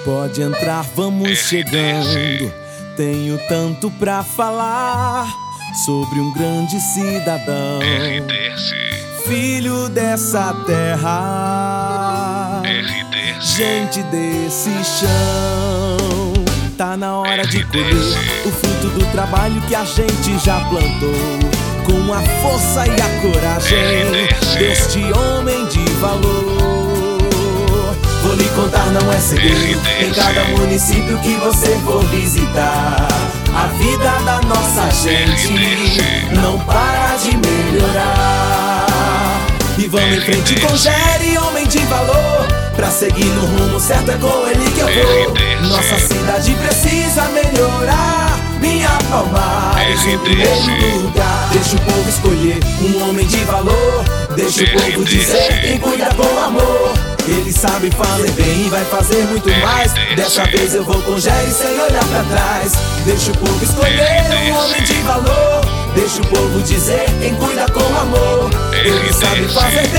Pode entrar, vamos chegando. Tenho tanto pra falar sobre um grande cidadão, filho dessa terra, gente desse chão. Tá na hora de colher o fruto do trabalho que a gente já plantou, com a força e a coragem deste homem de valor. Vou lhe contar, não é segredo, em cada município que você for visitar, a vida da nossa gente não para de melhorar. E vamos em frente com Gery, homem de valor, pra seguir no rumo certo, é com ele que eu vou. Nossa cidade precisa melhorar, minha Palmares em primeiro lugar. Deixa o povo escolher um homem de valor, deixa o povo dizer quem cuida com amor. Ele sabe fazer bem e vai fazer muito mais. Dessa vez eu vou com Gery sem olhar pra trás. Deixa o povo escolher um homem de valor, deixa o povo dizer quem cuida com amor. Ele sabe fazer